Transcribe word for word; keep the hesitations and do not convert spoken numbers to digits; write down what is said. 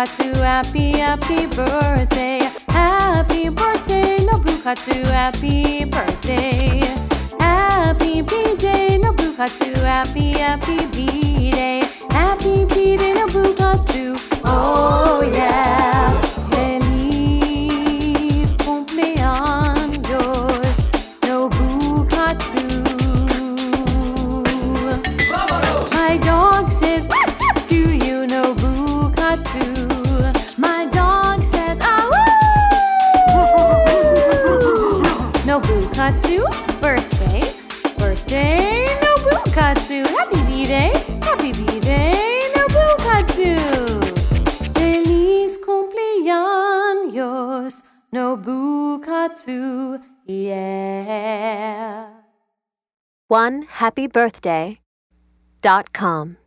Nobukatsu, happy, happy birthday. Happy birthday, Nobukatsu, happy birthday. Happy B-Day, Nobukatsu, happy, happy B-Day. Happy B-Day, Nobukatsu, oh yeah. Feliz cumpleaños, Nobukatsu. My dog says to you, Nobukatsu. My dog says, ah woo! Nobukatsu, birthday, birthday, Nobukatsu. Happy B-Day, happy B-Day, Nobukatsu. Feliz cumpleaños, Nobukatsu, yeah. one happy birthday dot com